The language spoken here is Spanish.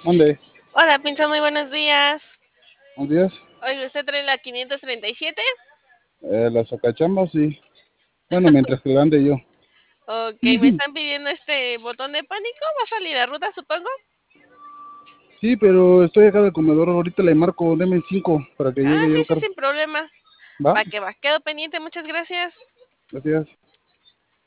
Mande, Hola, Pinza, muy buenos días. buenos días. Oye, ¿usted trae la 537? La sacachamba, sí. Bueno, mientras que la ande yo. Ok, me están pidiendo este botón de pánico. ¿Va a salir a ruta, supongo? Sí, pero estoy acá del comedor. Ahorita le marco, deme 5 para que Ah, llegue yo sí, el sí, carro. sin problema. ¿Va? Va que va. Quedo pendiente, muchas gracias. Gracias.